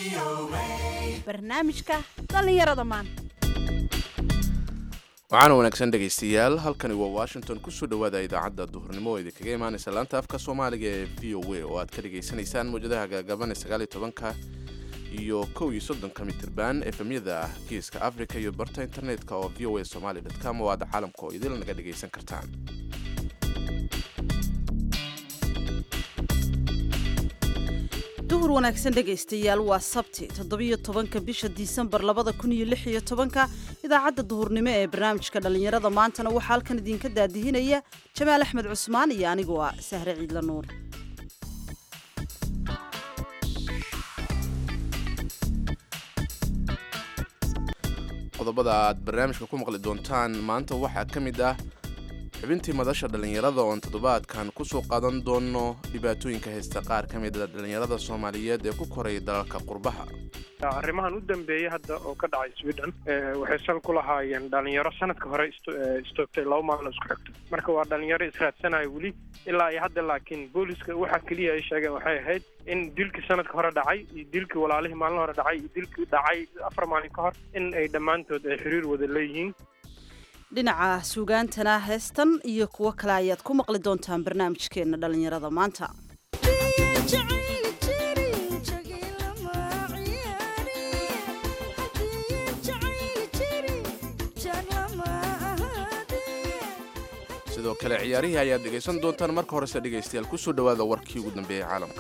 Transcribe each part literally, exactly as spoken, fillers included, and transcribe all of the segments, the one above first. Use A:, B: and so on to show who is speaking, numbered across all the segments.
A: barnaamijka dhalinyarada maanta.
B: waxaana wanaagsan dhegaystayaal halkani waa washington kusoo dhawaada idaacadda duhurnimo oo idinkaga imaanaysa laanta afka soomaaliga ee v o a oo aad ka dhagaysanaysaan mawjadaha gaagaaban ee sagaal iyo tobanka iyo kow iyo soddonka mitirban efemyada ah geeska africa iyo barta internetka oo v o a somali dot com oo aad caalamka oo idil naga dhagaysan kartaan.
A: duhur wanaagsan dhegaystayaal waa sabti toddobiyo tobanka bisha disembar labada kun iyo lix iyo tobanka idaacadda duhurnimo ee barnaamijka dhallinyarada maantana waxaa halkan idinka daadihinaya jamaal axmed cusmaan iyo anigoo ah sahre ciidla nuur.
B: qodobada aad barnaamijka ku maqli doontaan maanta waxaa ka mid ah xubintii madasha dhallinyarada oon toddobaadkan kusoo qaadan doono dhibaatooyinka haysta qaar ka mid a dhallinyarada soomaaliyeed ee ku koray dalalka qurbaha.
C: arrimahan u dambeeyey hadda oo ka dhacay sweden waxay sal ku lahaayeen dhalinyaro sanadka hore istoogtay laba maalin isku xigto marka waa dhalinyaro israadsanaya weli ilaa iyo hadda laakiin booliska waxa keliya ay sheegeen waxay ahayd in dilkii sanadka hore dhacay iyo dilkii walaalihii maalin hore dhacay iyo dilkii dhacay afar maalin ka hor in ay dhammaantood ay xiriir wada leeyihiin.
A: dhinaca suugaantana heestan iyo kuwo kale ayaad ku maqli doontaan barnaamijkeena dhallinyarada maanta.
B: sidoo kale ciyaarihii ayaad dhegaysan doontaan marka horese dhegaystayaal kusoo dhawaada warkii ugu dambeeyey caalamka.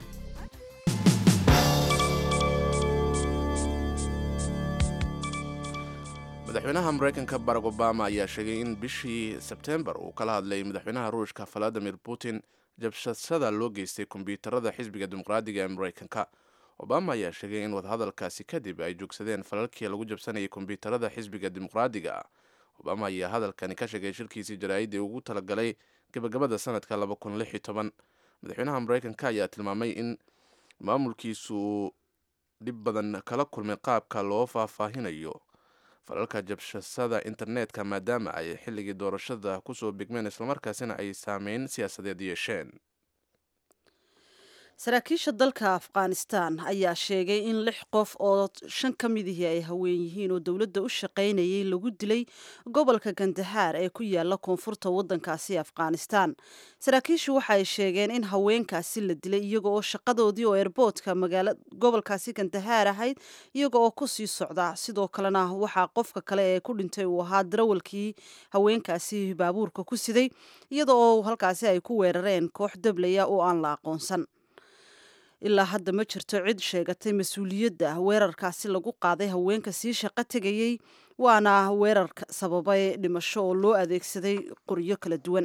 B: madaxweynaha maraykanka barack obama ayaa sheegay in bishii sebtembar uu kala hadlay madaxweynaha ruushka valadimir putin jabshasada loo geystay kombiyuutarada xisbiga dimuqraadiga ee maraykanka. obama ayaa sheegay in wadahadalkaasi kadib ay joogsadeen falalkii lagu jabsanayay kombiyuutarada xisbiga dimuqraadiga. obama ayaa hadalkani ka sheegay shirkiisii jaraa'idii ugu talagalay gabagabada sanadka laba kun lix iyo toban. madaxweynaha maraykanka ayaa tilmaamay in maamulkiisu dhib badan kala kulmay qaabka loo faahfaahinayo falalka jabshasada internetka maadaama ay xilligii doorashada kusoo bigmeen islamarkaasina ay saameyn siyaasadeed yeesheen.
A: saraakiisha dalka afghanistan ayaa sheegay in lix qof oo shan ka midihii ay haween yihiin oo dowladda u shaqaynayay lagu dilay gobolka gandahaar ee ku yaala koonfurta waddankaasi afghanistan. saraakiishu waxa ay sheegeen in haweenkaasi la dilay iyaga oo shaqadoodii oo eerboodka magaala gobolkaasi gandahaar ahayd iyaga oo kusii socda. sidoo kalena waxaa qofka kale ee ku dhintay uu ahaa darawalkii haweenkaasi baabuurka ku siday iyada oo halkaasi ay ku weerareen koox dablaya oo aan la aqoonsan. ilaa hadda ma jirto cid sheegatay mas-uuliyadda weerarkaasi lagu qaaday haweenka sii shaqo tegayey waana weerar sababay dhimasho oo loo adeegsaday qoryo kala duwan.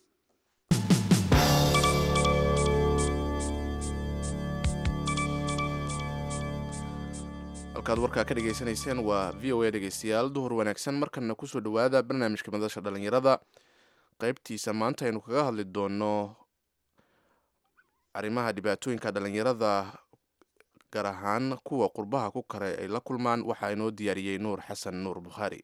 B: halkaad warkaa ka dhegaysanayseen waa v o a dhegaystayaal duhur wanaagsan markana kusoo dhawaada barnaamijka madasha dhallinyarada qaybtiisa maanta aynu kaga hadli doono arrimaha dhibaatooyinka dhallinyarada gaar ahaan kuwa qurbaha ku kare ay la kulmaan waxaa inoo diyaariyey nuur xasan nuur bukhaari.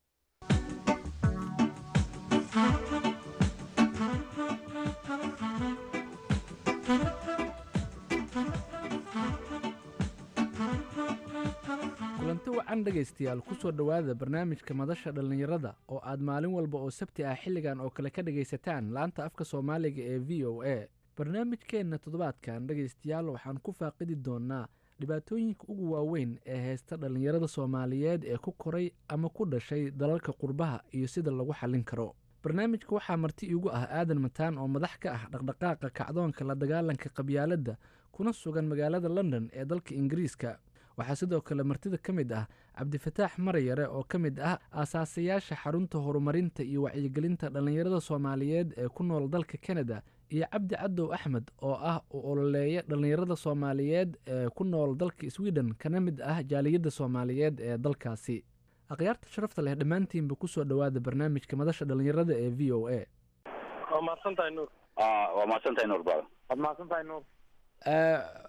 D: kulanti wacan dhegaystayaal kusoo dhowaada barnaamijka madasha dhallinyarada oo aad maalin walba oo sabti ah xilligan oo kale ka dhagaysataan laanta afka soomaaliga ee v o a. barnaamijkeenna toddobaadkan dhegaystayaal waxaan ku faaqidi doonnaa dhibaatooyinka ugu waaweyn ee haysta dhallinyarada soomaaliyeed ee ku koray ama ku dhashay dalalka qurbaha iyo sida lagu xallin karo. barnaamijka waxaa marti iigu ah aadan mataan oo madax ka ah dhaqdhaqaaqa kacdoonka la dagaalanka qabyaaladda kuna sugan magaalada london ee dalka ingiriiska. waxaa sidoo kale martida ka mid ah cabdifataax marayare oo ka mid ah aasaasayaasha xarunta horumarinta iyo wacyigelinta dhallinyarada soomaaliyeed ee ku nool dalka kanada iyo cabdi cadow axmed oo ah u ololeeya dhallinyarada soomaaliyeed ee ku nool dalka sweden kana mid ah jaaliyadda soomaaliyeed ee dalkaasi. akhyaarta sharafta leh dhammaantiinba kusoo dhowaada barnaamijka madasha dhallinyarada ee v o a.
C: waa mahadsantahay nuur.
E: waa mahadsantahay nuur bada
C: waad mahadsantahay nuur.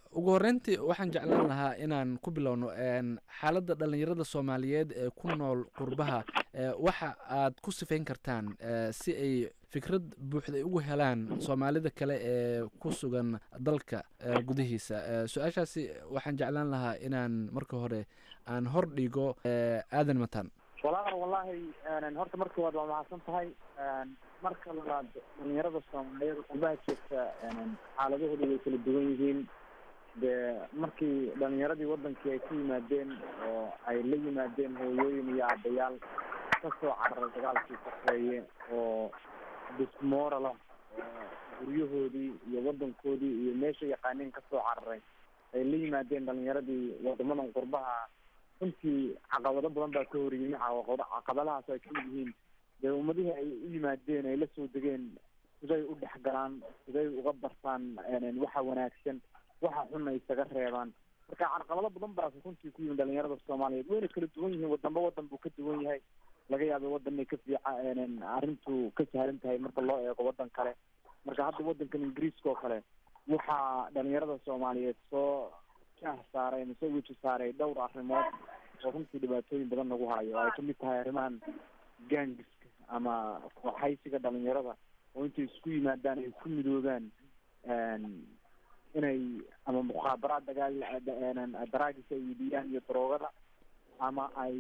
D: ugu horreyntii waxaan jeclaan lahaa inaan ku bilowno xaaladda dhallinyarada soomaaliyeed ee ku nool qurbaha. waxa aad ku sifayn kartaan si ay fikrad buuxda ay ugu helaan soomaalida kale ee ku sugan dalka gudihiisa. su-aashaasi waxaan jeclaan lahaa inaan marka hore aan hor dhigo aadan mataan.
E: walaal wallahi horta marka waad waa mahadsan tahay. marka labaad dhalinyarada soomaaliyeed qurbaha joogta xaaladahooda way kala duwan yihiin. de markii dhalinyaradii wadankii ay ku yimaadeen oo ay la yimaadeen hooyooyin iyo aabayaal kasoo cararay dagaalkii saxeeye oo dismorala oo guryahoodii iyo wadankoodii iyo meesha yaqaaniin kasoo cararay ay la yimaadeen dhalinyaradii wadamadan qurbaha. runtii caqabado badan baa ka horyimi. caqabadahaas ay kamid yihiin dee ummadihii ay u yimaadeen ay la soo degeen siday u dhex galaan, siday uga bartaan waxa wanaagsan, waxa xunna isaga reebaan. marka caqabado badan baa runtii ku yimid dhalinyarada soomaaliyeed. wayna kala duwan yihiin, wadanba wadan buu ka duwan yahay. laga yaaba wadan inay ka fiican arrintu ka sahlan tahay marka loo eego wadan kale. marka hadda wadankan ingiriiska oo kale waxaa dhalinyarada soomaaliyeed soo jah saaray ama soo weji saaray dhowr arrimood oo runtii dhibaatooyin badan nagu hayo. ay kamid tahay arrimahan gaangiska ama kooxaysiga dhalinyarada oo intay isku yimaadaan ay ku midoobaan inay ama mukhaabaraad dagaal daraagisa ay iibiyaan iyo daroogada, ama ay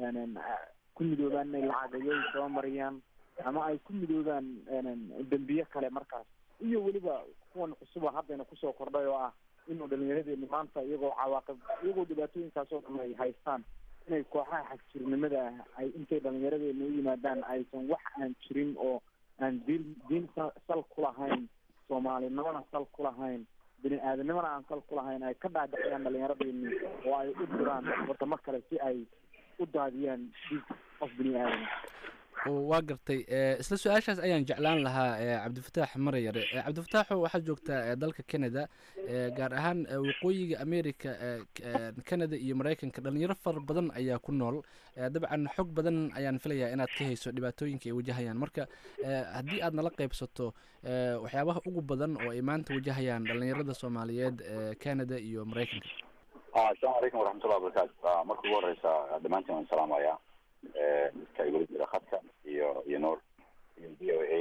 E: ku midoobaan inay lacagayoy soo mariyaan, ama ay ku midoobaan dembiye kale markaas. iyo weliba kuwan cusuba haddayna kusoo kordhay oo ah inuu dhalinyaradeenni maanta iyagoo cawaaqib iyagoo dhibaatooyinkaas oo dhan ay haystaan inay kooxaha xagjirnimada ah ay intay dhalinyaradeenna u yimaadaan aysan wax aan jirin oo aan diin diin sal ku lahayn, soomaalinimana sal ku lahayn, bini aadanimana aan sal ku lahayn ay ka dhaadhiciyaan dhalinyaradeenni oo ay u diraan wadamo kale si ay u daadiyaan dhiig qof bini aadan.
D: waa gartay. isla su-aashaas ayaan jeclaan lahaa cabdifataax marayare. cabdifataaxo waxaad joogtaa dalka canada, gaar ahaan waqooyiga america. canada iyo maraykanka dhalinyaro fara badan ayaa ku nool. dabcan xog badan ayaan filayaa inaad ka hayso dhibaatooyinka ay wajahayaan. marka haddii aad nala qaybsato waxyaabaha ugu badan oo ay maanta wajahayaan dhalinyarada soomaaliyeed canada iyo maraykanka.
F: asalaamu calaykum waraxmatullahi wabarakaatu. marka ugu horeysa dhammaantiin waan salaamayaa dadka igula jira khadka iyo iyo noor iyo d o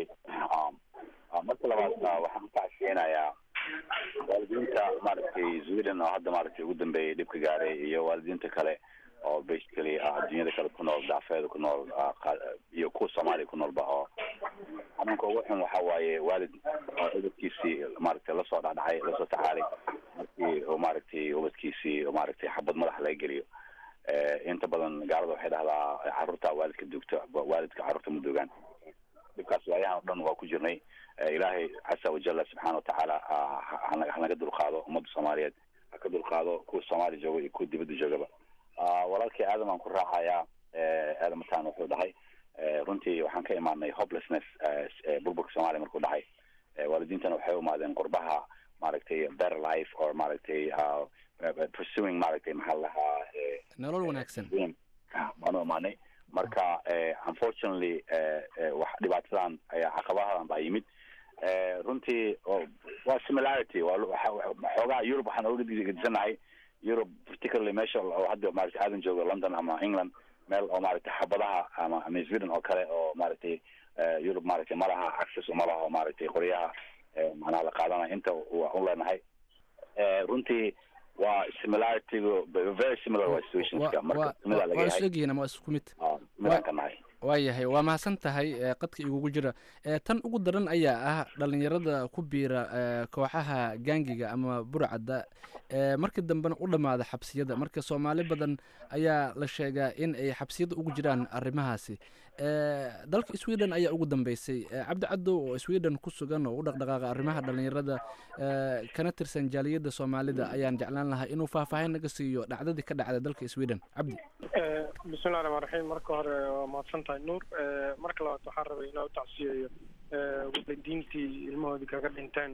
F: a. marka labaad waxaan ka casheynayaa waalidiinta maaragtay sweden oo hadda maaragtay ugu dambeeyay dhibka gaaray iyo waalidiinta kale oo basically adduunyada kale ku nool, daafeeda ku nool iyo kuwa soomaaliya ku noolba. oo xanuunka ugu xun waxa waaye waalid ubadkiisii maaragtay lasoo dhacdhacay, lasoo tacaalay markii oo maaragtay ubadkiisii oo maaragtay xabad madax laga geliyo. inta badan gaalada waxay dhahdaa carruurta waalidka dugta, waalidka carruurta ma dugaan. dhibkaas waayahan o dhan waa ku jirnay. ilaahay casa wajalla subxaana watacaala hanaga dulqaado, ummadda soomaaliyeed ha ka dulqaado, kuwa soomaaliya jooga iyo kuwa dibadda joogaba. walaalkii aadam aan ku raacayaa. aadam mataan wuxuu dhahay runtii waxaan ka imaanay hopelessness burburka soomaaliya markuu dhahay. waalidiintana waxay u imaadeen qurbaha maaragtay better life or maaragtay pursuing maaragtay maxaa la dhahaa
D: nolol wanaagsan
F: baanu imaanay. marka unfortunately wax dhibaatadan ayaa caqabadadan baa yimid. runtii waa similarity xoogaa Europe waxaan uga gedisanahay. Europe particularly meesha oo hadda maaragtay aadan joogo London ama England, meel oo maaragtay xabadaha ama ama Sweden oo kale oo maaragtay Europe maaragtay malaha access uma laha maaragtay qoryaha macnaha la qaadanayo inta u leenahay. runtii waa similarity very similar waa situationska marka
D: waa waa isleeyihiin ama isku mid. waayahay waa mahadsan tahay. qadka igugu jira tan ugu daran ayaa ah dhalinyarada ku biira kooxaha gaangiga ama burcadda markii dambena u dhammaada xabsiyada. marka soomaali badan ayaa la sheegaa in ay xabsiyada ugu jiraan arrimahaasi. dalka sweden ayaa ugu dambeysay. cabdi cadow oo sweden ku sugan oo u dhaqdhaqaaqa arrimaha dhalinyarada kana tirsan jaaliyadda soomaalida ayaan jeclaan lahaa inuu faahfaahin naga siiyo dhacdadii ka dhacday dalka sweden. cabdi.
C: bismillahi raxmaan raxiim. marka hore waa mahadsan tahay nuur. marka labaad waxaan rabay inaa u tacsiyeeyo waalidiintii ilmahoodii kaga dhinteen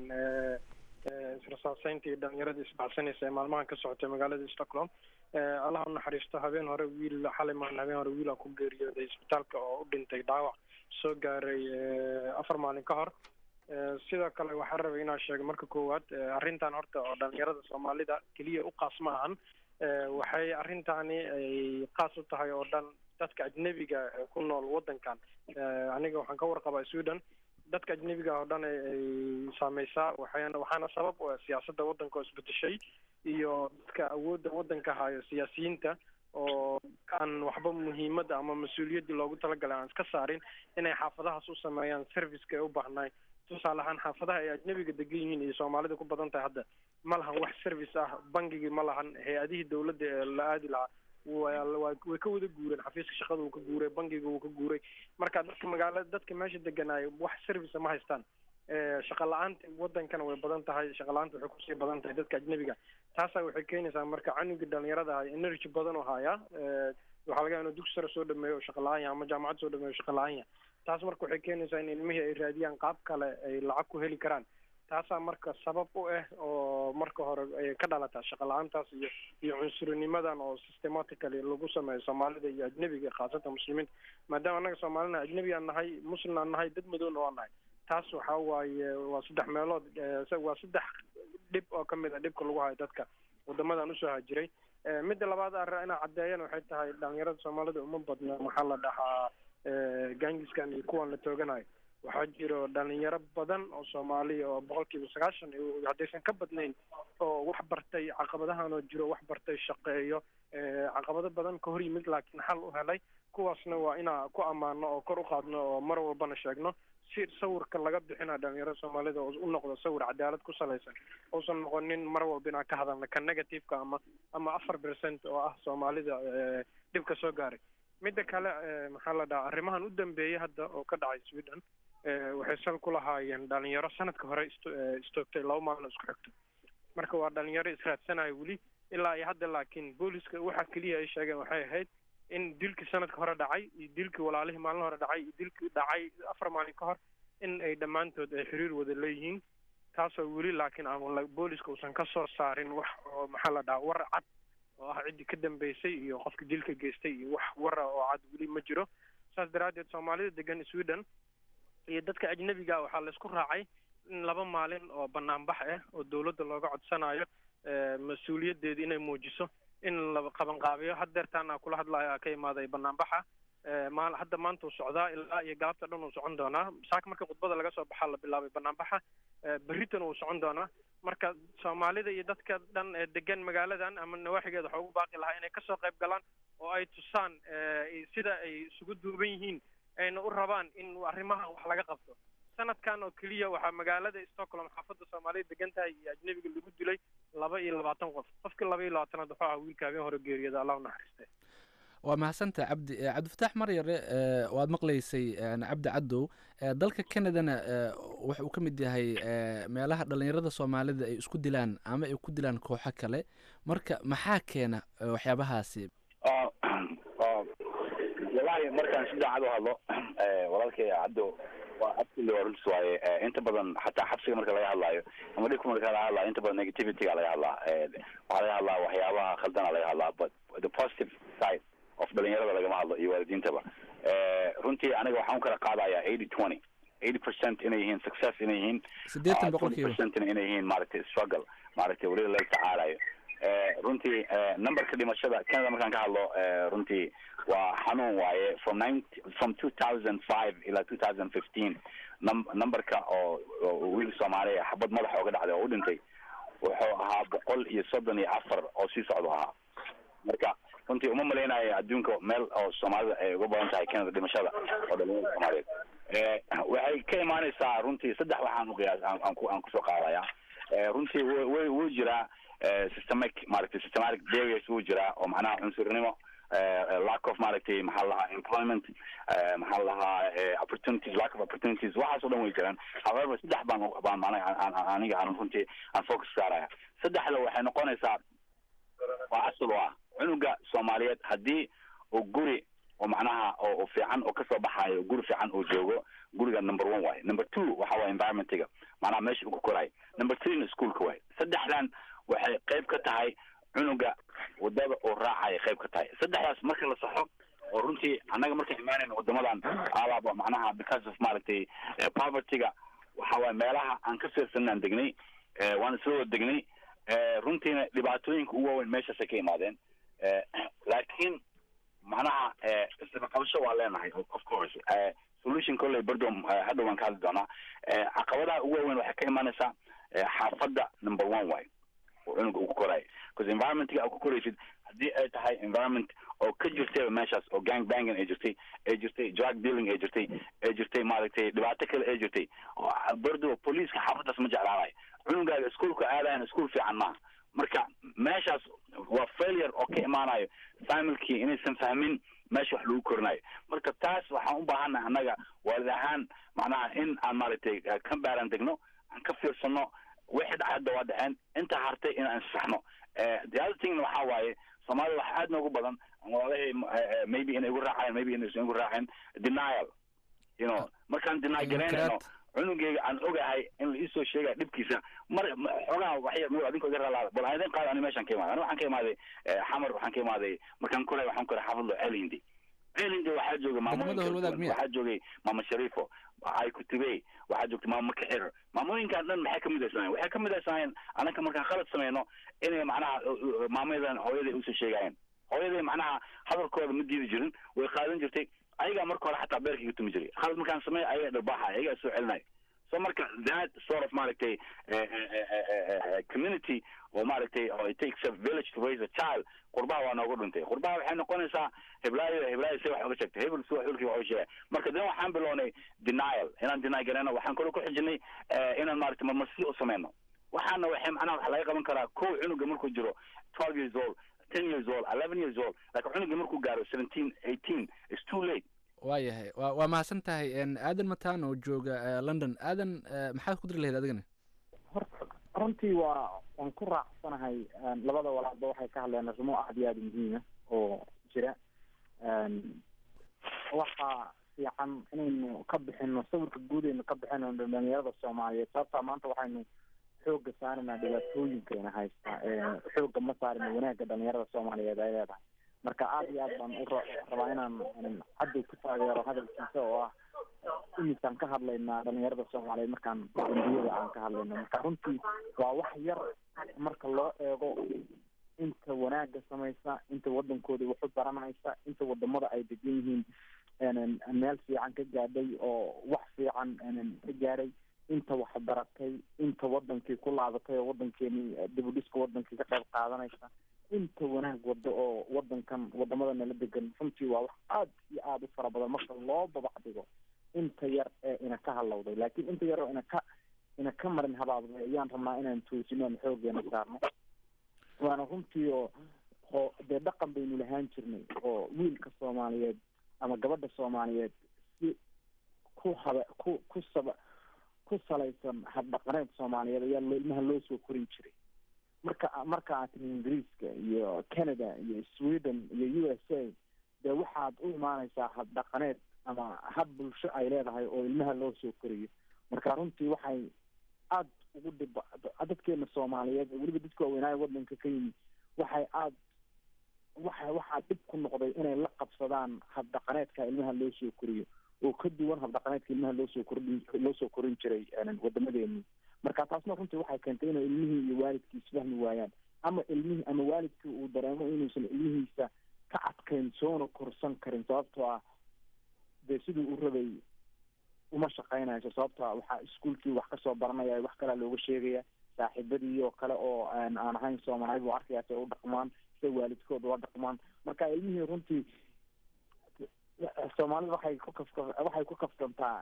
C: israsaaseyntii dhalinyarada isbacsanaysa ee maalmahan ka socotay magaalada Stockholm. allaha u naxariisto. habeen hore wiil xalay maalin habeen hore wiil aa ku geeriyooday isbitaalka oo u dhintay dhaawac soo gaaray afar maalin ka hor. sidoo kale waxaan rabay inaan sheego marka koowaad arrintan horta oo dhalinyarada soomaalida keliya u qaas ma ahan waxay arrintani ay qaas u tahay oo dhan dadka ajnebiga ku nool waddankan aniga waxaan ka warqabaa sweden dadka ajnebiga oo dhan ay saameysaa waxayna waxaana sabab u ah siyaasadda waddanka oo isbedeshay iyo dadka awoodda waddanka hayo siyaasiyiinta oo aan waxba muhiimadda ama mas-uuliyaddii loogu talagalay aan iska saarin inay xaafadahaas u sameeyaan serviceka ay u baahnaay tusaale ahaan xaafadaha ay ajnebiga degan yihiin iyo soomaalida ku badan tahay hadda ma lahan wax service ah bangigii ma lahan hay-adihii dawladda ee la aadi lahaa wa way ka wada guureen xafiiska shaqada wuu ka guuray bangiga wuu ka guuray marka dadka magaalada dadka meesha deganaayo wax service ma haystaan shaqa la-aanta wadankana way badan tahay shaqa la-aanta waxay kusii badan tahay dadka ajnebiga taasaa waxay keenaysaa marka canuga dhalinyarada hay energy badan oo haya waxaa laga inuu dugsi sare soo dhameeyo oo shaqa la-aan yahay ama jaamacad soo dhameeyo shaqa la-aan yahay taas marka waxay keenaysaa in ilmihii ay raadiyaan qaab kale ay lacag ku heli karaan taasaa marka sabab u ah oo marka hore ay ka dhalataa shaqa la-aantaas iyo iyo cunsurinimadan oo systematically lagu sameeyo soomaalida iyo ajnebiga khaasatan muslimiinta maadaama annaga soomaalina ajnebi aan nahay muslim aan nahay dad madowna waa nahay taas waxaa waaye waa saddex meelood waa saddex dhib oo kamid a dhibka lagu hayo dadka wadamadan usoo hajiray midda labaad arra inaa caddeeyana waxay tahay dhalinyarada soomaalida uma badna maxaa la dhahaa gangiskan iyo kuwan la tooganayo waxaa jiro dhalinyaro badan oo soomaaliya oo boqol kiiba sagaashan haddaysan ka badnayn oo wax bartay caqabadahan oo jiro wax bartay shaqeeyo caqabado badan ka hor yimid laakiin xal u helay kuwaasna waa inaa ku ammaano oo kor u qaadno oo mar walbana sheegno si sawirka laga bixina dhalinyarada soomaalida oo u noqdo sawir cadaalad ku salaysan uusan noqonin mar walba inaan ka hadalna ka negativeka ama ama afar percent oo ah soomaalida dhibka soo gaaray midda kale maxaa la dhahaa arrimahan u dambeeyay hadda oo ka dhacay sweden waxay sal ku lahaayeen dhalinyaro sanadka hore istoogtay laba maalin isku xigto marka waa dhalinyaro israadsanayo weli ilaa iyo hadda laakiin booliska waxa keliya ay sheegeen waxay ahayd in dilkii sanadka hore dhacay iyo dilkii walaalihii maalin hore dhacay iyo dilkii dhacay afar maalin ka hor in ay dhammaantood ay xiriir wada leeyihiin taasoo weli laakiin aan booliska uusan ka soo saarin wax oo maxaa la dhahaa war cad oo ah ciddii ka dambeysay iyo qofka dilka geystay iyo wax wara oo cad weli ma jiro saas daraaddeed soomaalida degan sweden iyo dadka ajnebiga waxaa la isku raacay in laba maalin oo banaanbax ah oo dawladda looga codsanayo mas-uuliyaddeeda inay muujiso in la qabanqaabiyo haddeertaan aa kula hadlayo ka imaaday banaanbaxa ma hadda maanta uu socdaa ilaa iyo galabta dhan uu socon doonaa saaka marka khudbada laga soo baxaa la bilaabay banaanbaxa berritan uu socon doonaa marka soomaalida iyo dadka dhan ee degan magaaladan ama nawaaxigeeda waxaa ugu baaqi lahaa inay kasoo qayb galaan oo ay tusaan sida ay isugu duuban yihiin ayna u rabaan in arrimahan wax laga qabto sanadkan oo keliya waxaa magaalada stockholm xaafadda soomaalida degan tahay iyo ajnebiga lagu dilay laba iyo labaatan qof qofkii laba iyo labaatanaad wuxuu ahaa wiilka habeen hore geeriyada allah u naxariiste
D: waa mahadsantaha cabdi cabdifataax maryare waad maqlaysay cabdi cadow dalka canadana waxa uu ka mid yahay meelaha dhalinyarada soomaalida ay isku dilaan ama ay ku dilaan kooxo kale marka maxaa keena waxyaabahaasi
F: walahi markaan si daacad u hadlo walaalkay cabdo waa absolutely waa runtis waaye inta badan xataa xabsiga marka laga hadlaayo ama dhibka marka laga hadlaayo inta badan negativityga laga hadlaa waxaa laga hadlaa waxyaabaha khaldana laga hadlaa but the positive side of dhalinyarada lagama hadlo iyo waalidiintaba runtii aniga waxaan u kala qaadayaa eighty twenty eighty percent inay yihiin success inay yihiin
D: sideetan boqolkiiba
F: percent inay yihiin maaragtay struggle maaragtay weli la tacaalayo runtii numberka dhimashada canada markaan ka hadlo runtii waa xanuun waaye from ninety from two thousand five ilaa two thousand fifteen num numberka oo wiil soomaaliya xabad madaxa ooga dhacday oo u dhintay wuxuu ahaa boqol iyo soddon iyo afar oo sii socdo ahaa marka runtii uma malaynayo adduunka meel oo soomaalida ay uga badan tahay canada dhimashada oo dhalinyarada soomaaliyeed waxay ka imaanaysaa runtii saddex waxaan uqiyaas aan ku aan kusoo qaadaya runtii w wuu jiraa systemic maaragtay systematic barriers wuu jiraa oo macnaha cunsurnimo lack of maaragtay maxaa lahaa employment maxaa lahaa opportunities lack of opportunities waxaas oo dhan way jiraan however saddex baan baan macnaha aniga aan runtii aan focus saaraya saddexda waxay noqonaysaa waa asal oo ah cunuga soomaaliyeed haddii uu guri oo macnaha oo fiican oo kasoo baxaayo guri fiican uu joogo guriga number one waaye number two waxa waaye environmentiga macnaha meesha uu ku korayo number three na schoolka waaye saddexdan waxay qayb ka tahay cunuga wadada oo raacaya qayb ka tahay saddexdaas marka la saxo oo runtii annaga markaan imaanayna wadamadan alaaba macnaha because of maaragtay povertyga waxa waaye meelaha aan ka fiirsanaan degnay waan isla wada degnay runtiina dhibaatooyinka ugu waaweyn meeshaasay ka imaadeen laakiin macnaha isdaba qabasho waa leenahay of course solution kolley berdom hadda waan ka hadli doonaa caqabadaha ugu waaweyn waxay ka imaanaysaa xaafadda number one way oo cunuga uu ku koraayo because environmentga aad ku koraysid haddii ay tahay environment oo ka jirtay meeshaas oo gang banging ay jirtay ay jirtay drug dealing ay jirtay ay jirtay maaragtay dhibaato kale ay jirtay berdo poliiska xaafaddaas ma jeclaanayo cunugaaga iskuolka aadayan iskuol fiican maaha marka meeshaas waa failure oo ka imaanayo familkii inaysan fahmin meesha wax lagu korinayo marka taas waxaan u baahannahay annaga waalid ahaan macnaha in aan maaragtay ka baaran degno aan ka fiirsano wixii dhacda waa dhaceen inta hartay in aan saxno the other thing waxa waaye soomaalida wax aad noogu badan walaalahay maybe inay igu raaceen maybe inaysan igu raaceen denial you know markaan deny garaynayno cunugeyga aan ogahay in la isoo sheegaya dhibkiisa mar xogaa waxyar nuur adinka iga ralaada bal aan idin qaada ani meeshaan ka imaaday ani waxaan ka imaaday xamar waxaan ka imaaday markaan koray waxaan koray xaafadlo elindi elindi waxaa joogay maamooyinka waxaa joogay maama shariifo ay kutubey waxaa joogtay maama kaxir maamooyinkaan dhan maxay ka midaysanayeen waxay ka midaysanayeen anaka markaan khalad samayno inay macnaha maamayadan hooyaday usoo sheegayeen hooyaday macnaha hadalkooda ma diidi jirin way qaadan jirtay ayagaa marka hore xataa beerka iga tumi jiray khalad markaan sameeyo ayagaa dharbaaxa ayagaa soo celinayo so marka that sort of maaragtay community oo maaragtay oo it takes a village to raise a child qurbaha waa noogu dhintay qurbaha waxay noqonaysaa heblaayo heblaayo si wax uga sheegtay hebel si wax xulkii wax u sheegay marka dan waxaan bilownay denial inaan deny garayno waxaan kaloo ku xijinay inaan maaragtay marmarsi u sameyno waxaana waxay macnaha waxa laga qaban karaa kow cunuga markuu jiro twelve years old ten years old eleven years old laakiin cunuga markuu gaaro seventeen eighteen it's too late
D: waayahay wa waa mahadsan tahay aadan mataan oo jooga london aadan maxaad ku diri lahayd adigana
E: horta runtii waa waan ku raacsanahay labada walaalba waxay ka hadleen arrimo aad iyo aada muhiima oo jira waxaa fiican inaynu ka bixino sawirka guud aynu ka bixino dhalinyarada soomaaliyeed sababtaa maanta waxaynu xooga saarina dhibaatooyinkeena haysta xooga ma saarina wanaagga dhalinyarada soomaaliyeed ay leedahay marka aada iyo aad baan u rabaa inaan caddow ku taageero hadalkiisa oo ah imisaan ka hadlaynaa dhalinyarada soomaaliyeed markaan dambiyada aan ka hadlayno marka runtii waa wax yar marka loo eego inta wanaagga samaysa inta wadankooda waxu baranaysa inta wadamada ay degan yihiin meel fiican ka gaadhay oo wax fiican ka gaadhay inta wax baratay inta wadankii ku laabatay oo wadankeeni dib u dhiska wadankii ka qayb qaadanaysa inta wanaag wado oo wadankan wadamada nala degan runtii waa wax aad iyo aada u fara badan marka loo babac dhigo inta yar ee ina ka halowday laakiin inta yar oo ina ka ina ka marin habaabday ayaan rabnaa inaan toosino aan xoogeena saarno waana runtii oo oo dee dhaqan baynu lahaan jirnay oo wiilka soomaaliyeed ama gabadha soomaaliyeed si ku haba ku ku saba ku salaysan habdhaqaneed soomaaliyeed ayaa loo ilmaha loo soo korin jiray marka marka aad tiri ingiriiska iyo canada iyo sweden iyo u s a dee waxaad u imaanaysaa habdhaqaneed ama hab bulsho ay leedahay oo ilmaha loo soo koriyo marka runtii waxay aada ugu dhib dadkeena soomaaliyeed weliba dadka waaweynaayo wadanka ka yimid waxay aada waxa waxaa dhib ku noqday inay la qabsadaan habdhaqaneedka ilmaha loo soo koriyo oo ka duwan habdhaqaneedka ilmaha loo soo korin loo soo korin jiray wadamadeeni marka taasna runtii waxay keentay inay ilmihii iyo waalidkii isfahmi waayaan ama ilmihii ama waalidkii uu dareemo inuusan ilmihiisa ka adkayn soona korsan karin sababtoo ah dee siduu u rabay uma shaqaynayso sababtoo ah waxaa iskuolkii wax kasoo baranaya wax kalea looga sheegaya saaxiibadii oo kale oo aan ahayn soomaaliyad buu arkaya say u dhaqmaan say waalidkooda ula dhaqmaan marka ilmihii runtii soomaalida waxay ku kafka waxay ku kafsantaa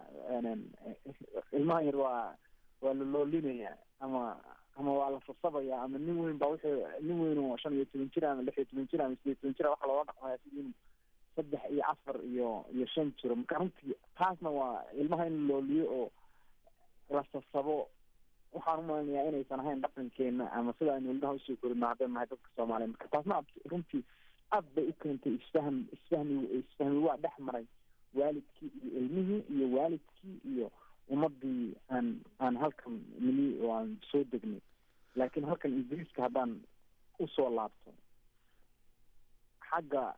E: ilmaha yar waa waa la loolinaya ama ama waa la sasabaya ama nin weyn baa wuxuu nin weyn oo shan iyo toban jir ama lix iyo toban jir ama sideed toban jir waxa looga dhaqmaya sidii inuu saddex iyo afar iyo iyo shan jiro marka runtii taasna waa ilmaha in la looliyo oo la sasabo waxaan umalinayaa inaysan ahayn dhaqankeena ama sida aynu ilmaha usoo korino haddaan nahay dadka soomaaliya marka taasna runtii aad bay u keentay isfahm isfahmi isfahmi waa dhex maray waalidkii iyo ilmihii iyo waalidkii iyo ummadii aan aan halkan nimi oo aan soo degnay laakiin halkan ingiriiska haddaan usoo laabto xagga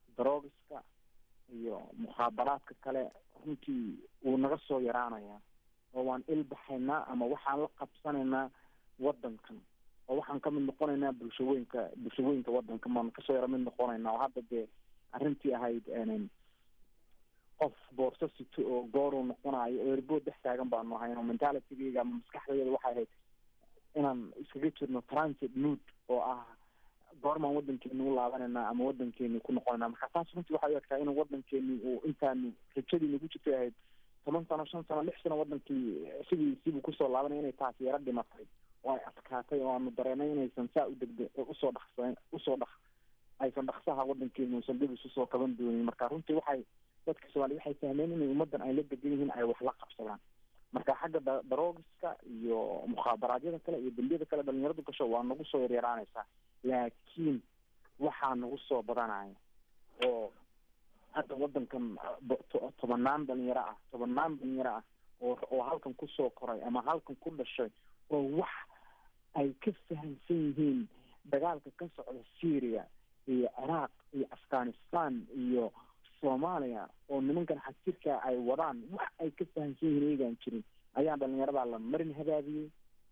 E: daroogiska iyo mukhaabaraadka kale runtii wuu naga soo yaraanayaa oo waan ilbaxaynaa ama waxaan la qabsanaynaa waddankan oo waxaan ka mid noqonaynaa bulshooyinka bulshooyinka waddanka maan kasoo yara mid noqonaynaa oo hadda dee arrintii ahayd qof boorso sito oo gooruu noqonayo oo erbood dhex taagan baanu ahayn oo mentalitigayga ama maskaxdayada waxay ahayd inaan iskaga jirno transit mood oo ah goormaan waddankeeni u laabanayna ama waddankeeni ku noqonayna marka taas runtii waxay u egtaa inuu waddankeeni uu intaanu rajadii nagu jirtay ahayd toban sano shan sano lix sano waddankii sidiisiibuu kusoo laabanaya inay taasi yaro dhimatay oo ay adkaatay oo aanu dareenay inaysan saa u degde usoo dhaqsa usoo dhaq aysan dhaqsaha waddankeeni uusan dib isu soo kaban doonin marka runtii waxay dadka soomaaliya waxay fahmeen inay ummaddan ay la degan yihiin ay wax la qabsadaan marka xagga daroogiska iyo mukhaabaraadiyada kale iyo dembiyada kale dhalinyaradu gasho waa nagu soo yaryaraanaysaa laakiin waxaa nagu soo badanaya oo hadda waddankan tobanaan dhalinyaro ah tobanaan dhalinyaro ah oo oo halkan kusoo koray ama halkan ku dhashay oo wax ay ka fahamsan yihiin dagaalka ka socda syria iyo ciraaq iyo afghanistan iyo soomaaliya oo nimankan xagjirka ay wadaan wax ay ka fahamsan yihiin iyagaan jirin ayaa dhalinyaradaa la marin hagaabiyey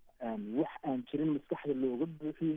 E: wax aan jirin maskaxda looga buuxiyey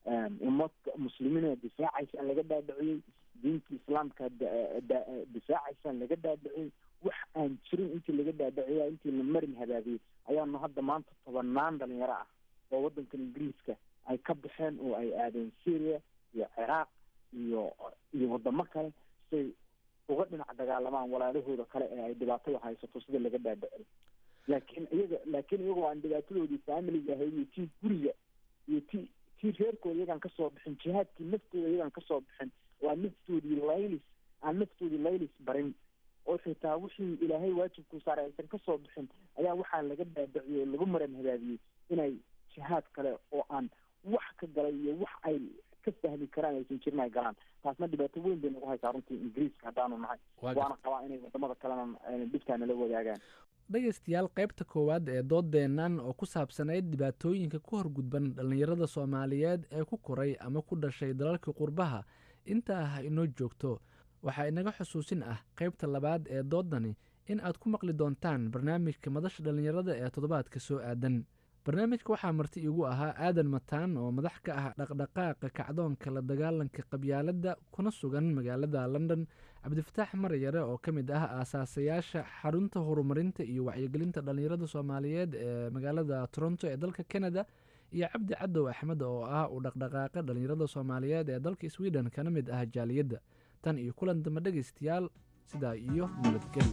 E: ummad muslimiina difaacaysaan laga dhaadhiciyey diinta islaamka difaacaysaan laga dhaadhiciyey wax aan jirin intii laga dhaadhiciya intii la marin hagaabiyey ayaanu hadda maanta tobanaan dhalinyaro ah oo waddankan ingiriiska ay ka baxeen oo ay aadeen syria iyo ciraaq iyo iyo wadamo kale say uga dhinac dagaalamaan walaalahooda kale ee ay dhibaatada haysato sida laga dhaadhicin laakiin iyaga laakiin iyagoo aan dhibaatadoodii familiga ahayd iyo tii guriga iyo ti tii reerkooda iyagaan kasoo bixin jihaadkii naftooda iyagaan kasoo bixin oo aan naftoodii laylis aan naftoodii laylis barin oo xitaa wixii ilaahay waajibkuu saaray aysan kasoo bixin ayaa waxaa laga dhaadhiciyey oo lagu maran hagaabiyey inay jihaad kale oo aan wax ka galay iyo wax ay ka fahmi karaan aysan jirin ay galaan taasna dhibaato weyn bay nagu haysaa runtii ingiriiska haddaanu nahay waana qabaa inay wadamada kalena dhibkaana la wadaagaan
D: dhegaystayaal qaybta koowaad ee doodeennan oo ku saabsanayd dhibaatooyinka ku horgudban dhallinyarada soomaaliyeed ee ku koray ama ku dhashay dalalka qurbaha inta ah inoo joogto waxaa inaga xusuusin ah qaybta labaad ee doodani in aad ku maqli doontaan barnaamijka madasha dhallinyarada ee toddobaadka soo aadan barnaamijka waxaa marti igu ahaa aadan mataan oo madax ka ah dhaqdhaqaaqa kacdoonka la dagaalanka qabyaaladda kuna sugan magaalada london cabdifataax maryare oo ka mid ah aasaasayaasha xarunta horumarinta iyo wacyigelinta dhallinyarada soomaaliyeed ee magaalada toronto ee dalka canada iyo cabdi cadow axmed oo ah uu dhaqdhaqaaqa dhallinyarada soomaaliyeed ee dalka sweden kana mid ah jaaliyadda tan iyo kulan dambe dhegaystayaal sidaa iyo nabadgeli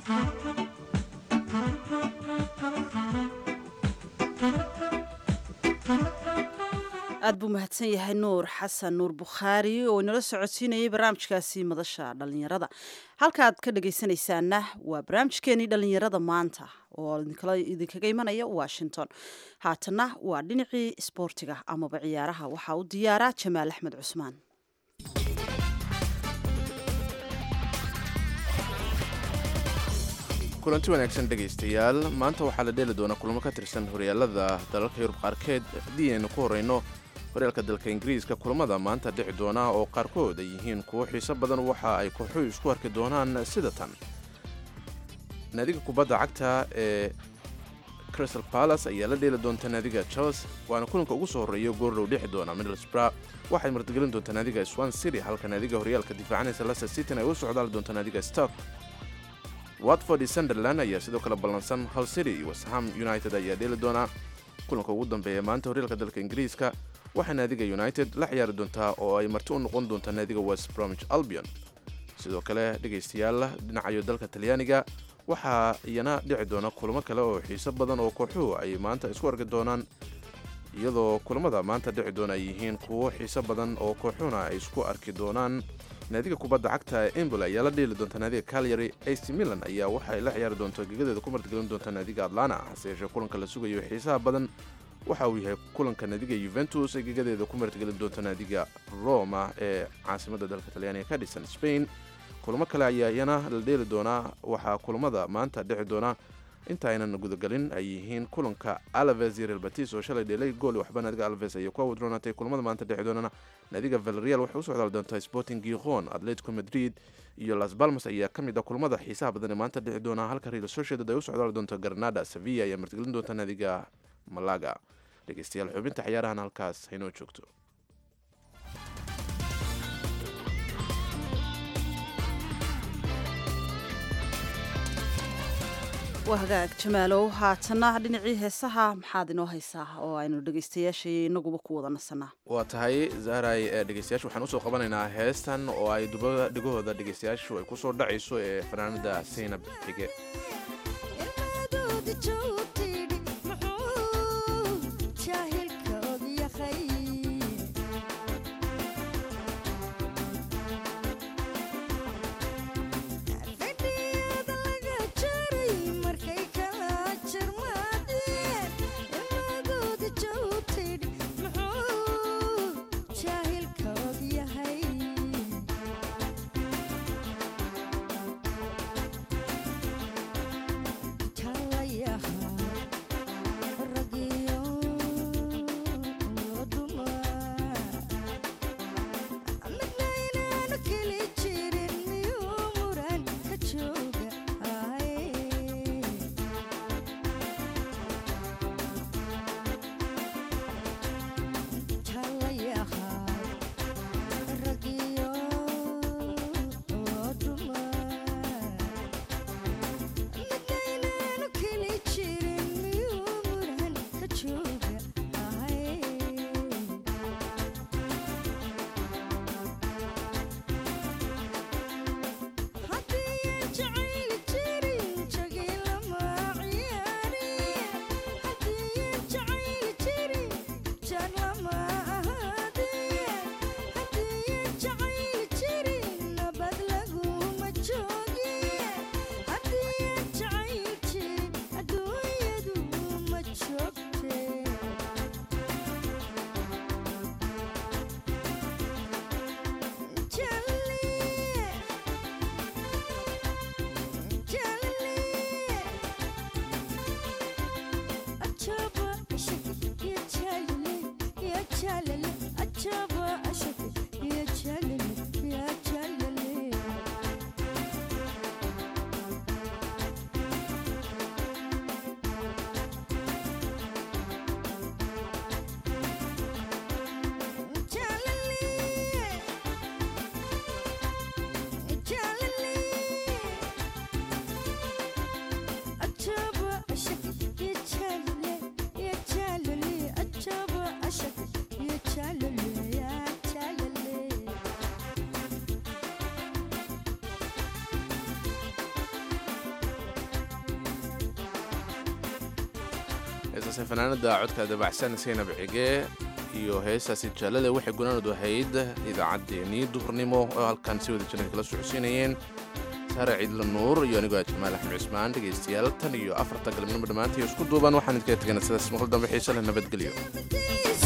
A: aad buu mahadsan yahay nuur xasan nuur bukhaari oo inala socodsiinayay barnaamijkaasi madasha dhallinyarada halkaaad ka dhagaysanaysaana waa barnaamijkeenii dhallinyarada maanta oo idinkaga imanaya washington haatanna waa dhinacii isboortiga amaba ciyaaraha waxaa u diyaaraa jamaal axmed cusmaan
B: kulanti wanaagsan dhegaystayaal maanta waxaa la dheeli doonaa kulamo ka tirsan horyaalada dalalka yurub qaarkeed haddii aynu ku horeyno horyaalka dalka ingiriiska kulamada maanta dhici doona oo qaarkood ay yihiin kuwo xiiso badan waxa ay kooxuhu isku arki doonaan sida tan naadiga kubadda cagta ee crystal palace ayaa la dheeli doonta naadiga chelsea waana kulanka ugu soo horreeya goordhow dhixi doona middlesbrough waxay martigelin doontaa naadiga swan city halka naadiga horyaalka difaacanaysa leicester cityn ay u socdaali doonta naadiga stoke watford iyo sunderland ayaa sidoo kale ballansan hull city iyo westham united ayaa dheeli doonaa kulanka ugu dambeeya maanta horyaalka dalka ingiriiska waxaa naadiga united la ciyaari doontaa oo ay marti u noqon doontaa naadiga west bromwich albion sidoo kale dhegaystayaal dhinacayo dalka talyaaniga waxaa iyana dhici doona kulamo kale oo xiiso badan oo kooxuhu ay maanta isku arki doonaan iyadoo kulamada maanta dhici doona ay yihiin kuwo xiiso badan oo kooxuhuna ay isku arki doonaan naadiga kubadda cagta ee embol ayaa la dheeli doonta naadiga calyary ac milan ayaa waxay la ciyaari doonta gegadeeda ku martigelin doonta naadiga atlanta hase yeeshee kulanka la sugayo xiisaha badan waxa uu yahay kulanka naadiga yuventus ee gegadeeda ku martigelin doonta naadiga roma ee caasimadda dalka talyaaniga ka dhisan spain kulamo kale ayaa iyana la dheeli doonaa waxaa kulamada maanta dhici doona inta aynan gudagelin ay yihiin kulanka Alaves iyo Real Betis oo shalay dhelay gool waxba naadiga Alaves ay ku wadroonatay kulamada maanta dhexi doonana naadiga Villarreal waxay u socdaal doontaa Sporting Gijón, Atletico Madrid iyo Las Palmas ayaa ka mid ah kulamada xiisaha badan ee maanta dhexi doona halka Real Sociedad ay u socdaal doonto Granada, Sevilla ayaa martigelin doonta naadiga Malaga. dhegeystayaal xubinta ciyaarahan halkaas haynoo joogto.
A: waa hagaag jamaalow haatana dhinacii heesaha maxaad inoo haysaa oo aynu dhegeystayaashii inaguba ku wada nasanaa.
B: waa tahay zahray ee dhegeystayaasha waxaan usoo qabanaynaa heestan oo ay dubada dhigahooda dhegeystayaashu ay kusoo dhacayso ee fanaanada Zaynab Cige. fanaanada codka dabacsan Zaynab Cige iyo heesaasi jaalale waxay gunaanadu ahayd idaacaddeenii duhurnimo oo halkan si wada jiran kala socodsiinayeen Sare Ciidla Nuur iyo aniga Jamaal Axmed Cismaan. dhegeystayaal tan iyo afarta galabnimo dhammaantii isku duuban waxaan idinkaga tegaynaa sidaas maqal dambe xiiso leh. nabadgelyo.